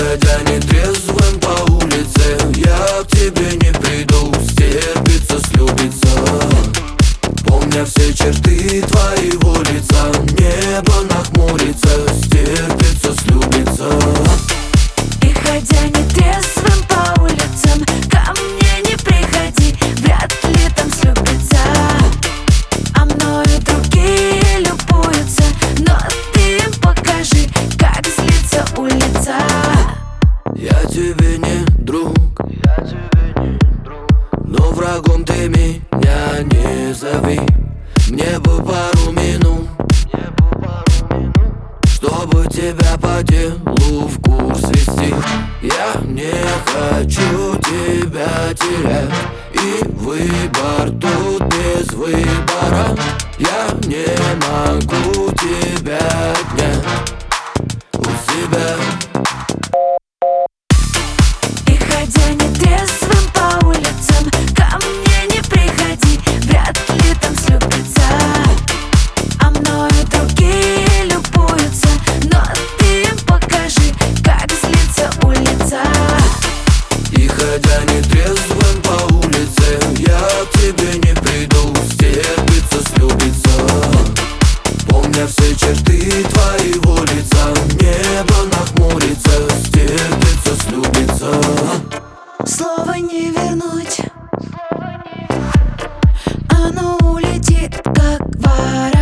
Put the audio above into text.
ходя нетрезвым по улице, я к тебе не приду, стерпится, слюбится. Помня все черты твоего лица, небо нахмурится, стерпится, слюбится. И ходя нетрезвым по улицам, ко мне не приходи, вряд ли там слюбится. А мною другие любуются, но ты им покажи, как злится улица. Я тебе не друг, но врагом ты меня не зови. Мне бы пару минут, чтобы тебя по делу в курс вести. Я не хочу тебя терять, и выбор тут без выбора. Я не могу тебя отнять у себя. И ходя нетрезвым по улицам, ко мне не приходи, вряд ли там слюбится. А мною другие любуются, но ты им покажи, как злится улица. И ходя нетрезвым по улице, я к тебе не приду, стерпится, слюбится. Помня все черты твоего лица, небо нахмурится, стерпится, слюбится. Слово не вернуть, оно улетит, как ворона.